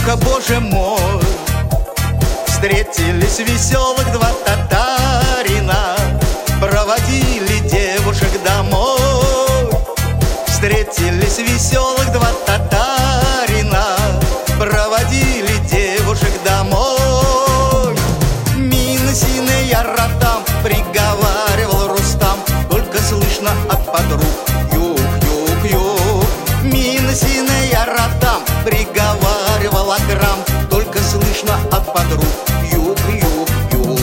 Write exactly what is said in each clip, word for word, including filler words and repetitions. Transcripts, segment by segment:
дедушка, боже мой. Встретились веселых два татарина, проводили девушек домой. Встретились веселых два татарина, проводили девушек домой. Минсины яратам, приговаривал Рустам, только слышно от подруг: юг, юг, юг. Минсины яратам, приговаривал Акрам, только слышно от подруг: юг, юг, юг.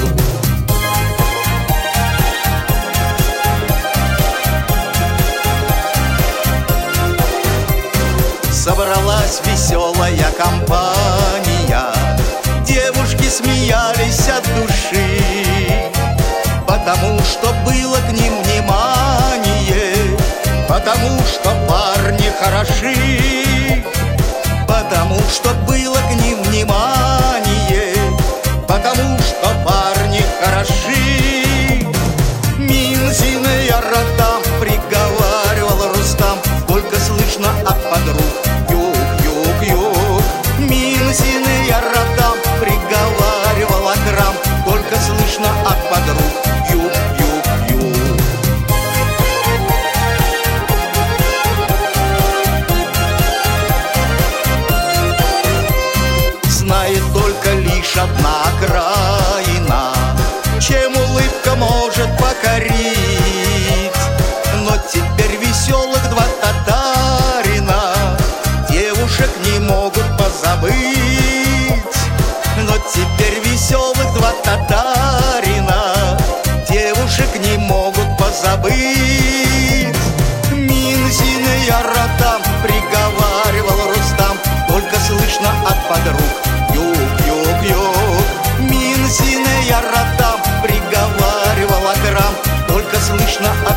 Собралась веселая компания, девушки смеялись от души, потому что было к ним внимание, потому что парни хороши, потому что было к ним внимание, потому что парни хороши. Минсины яратам, приговаривал Рустам, только слышно от подруг: юг, юг, юг. Минсины яратам, приговаривал Акрам, только слышно от подруг: юг, юг, юг. Знает только лишь одна окраина, чем улыбка может покорить. Но теперь веселых два татарина девушек не могут позабыть. Но теперь веселых два татарина девушек не могут позабыть. Минсины яратам, приговаривал Рустам, только слышно от подруг: юг, юг, юг. Минсины яратам, приговаривал Акрам, только слышно от